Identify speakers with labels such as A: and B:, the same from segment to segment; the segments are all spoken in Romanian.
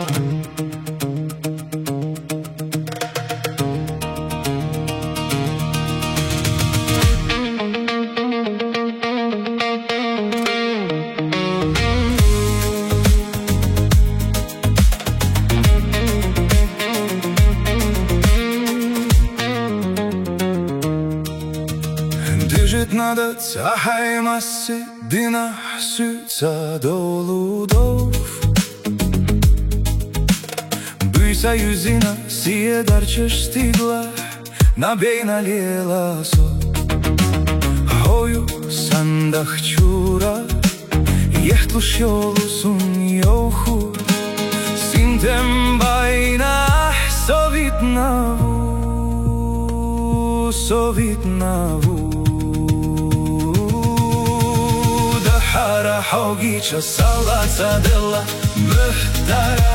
A: Жить надо цахай массы, дина sütsa dolu dov. Bysa yüzina sie darčeš stigla, na bejna lijela so. Hoju sandах čura, jehtlu šjolu sun johu. Sintem bajna sovitnavu. Hara hogića salaca dela muhtara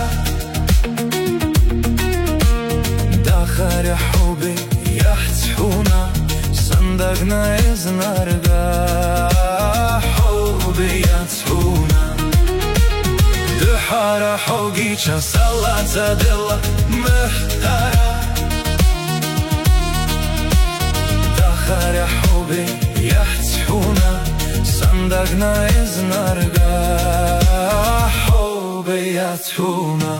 A: Dahara hubi yahtuna sandagna iznarga Hubi yahtuna Dahara hogića salaca dela muhtara Dahara hubi yahtuna Sandagna iznarga Hobe yathuna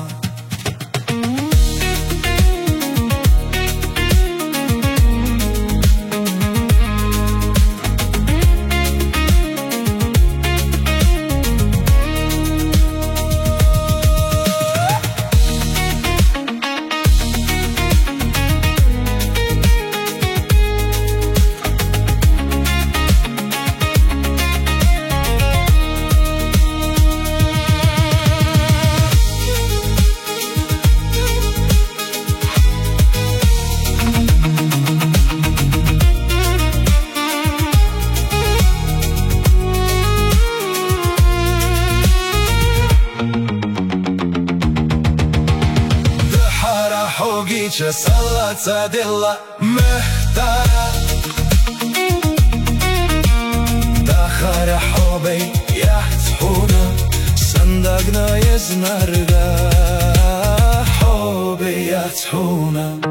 A: Hogića salaca dela muhtara Dahara hobej yathuna Sandagna iznarga Hobe yathuna